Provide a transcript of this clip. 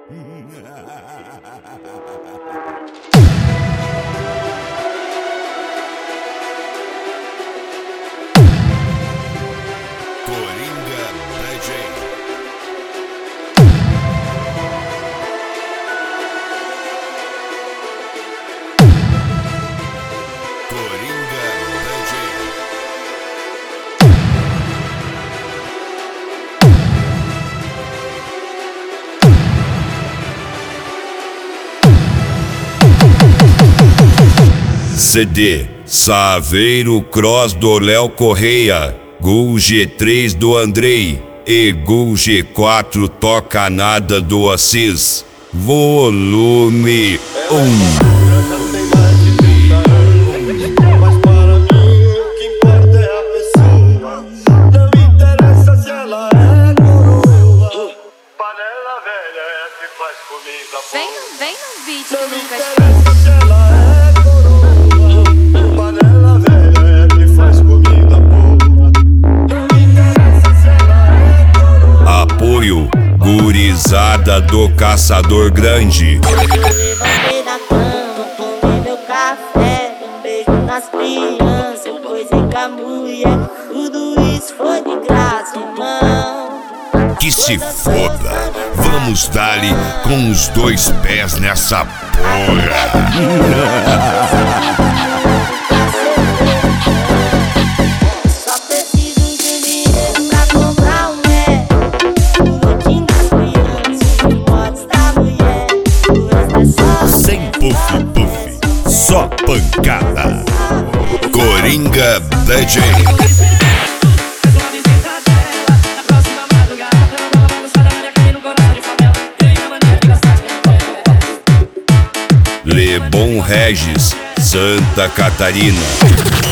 Coringa DJ. Coringa DJ. CD Saveiro Cross do Léo Correia, Gol G3 do Andrei e Gol G4 Toca Nada do Assis, volume 1. Vem no beat que nunca esquece. Panela velha é que faz comida boa. Apoio Gurizada do Caçador Grande. Levantei da cama, tomei meu café, um beijo nas crianças, depois com a mulher. Tudo isso foi de graça, irmão. Que se foda, vamos dar-lhe com os dois pés nessa porra. Só preciso de dinheiro pra comprar um pé. O lotinho das crianças, os modos da mulher. O resto é só Sem puff, só pancada. Coringa DJ. Lebon Regis, Santa Catarina.